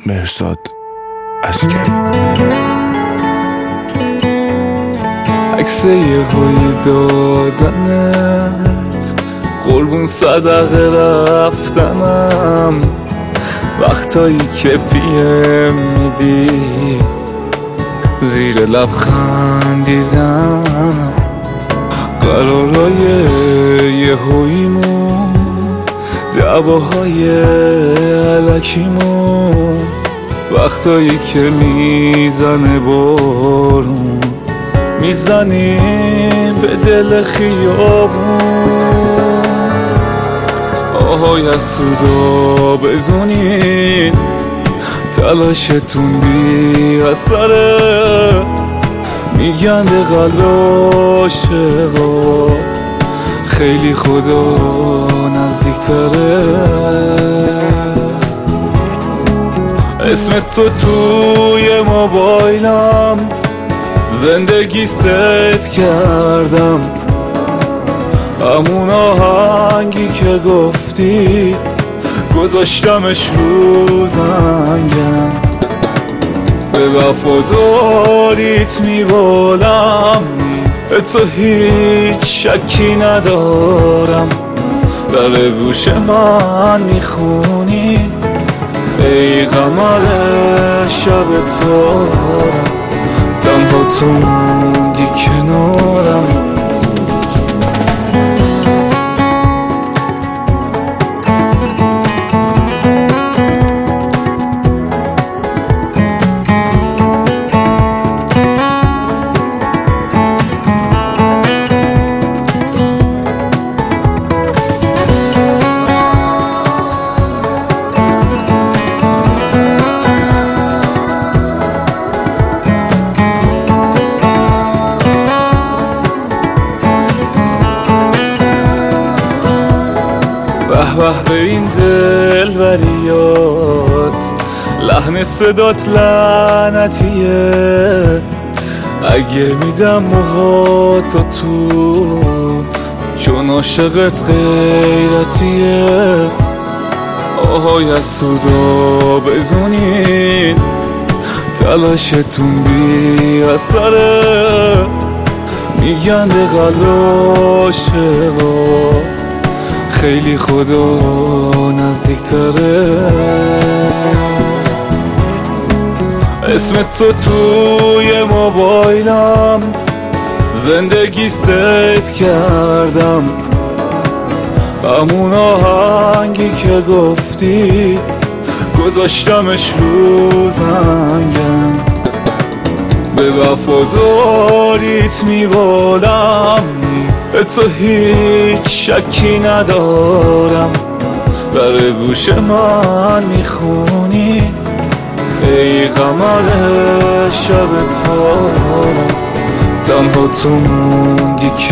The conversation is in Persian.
مرزاد عسکری. عکس یهویی دادنت، قربون صدقه رفتنم، وقتایی که پیم میدی زیر لب خندیدنم، قرارای یهوییمون، دعواهای الکیمون، وقتایی که میزنه بارون، میزنیم به دل خیابون. آهای از سودا بدونین تلاشتون بی اثره، میگن به قلب عاشقا خیلی خدا نزدیکتره. اسم تو توی موبایلم زندگی سیف کردم، همون آهنگی که گفتی گذاشتمش رو زنگم، به وفاداریت میبالم، به تو هیچ شکی ندارم، در گوش من میخونی ای قمر شب تارم، تنها تو موندی کنارم. به به این دلبریات، لحن صدات لعنتیه، اگه میدم موهاتو تو چون عاشقت غیرتیه. آهای از سودا بدونین تلاشتون بی اثره، میگن به قلب عاشقا خیلی خدا نزدیکتره. اسم تو توی موبایلم زندگی سیف کردم، همون آهنگی که گفتی گذاشتمش رو زنگم، به وفاداریت میبالم، به تو هیچ شکی ندارم، در گوش من میخونی ای قمر شب تارم، تنها تو موندی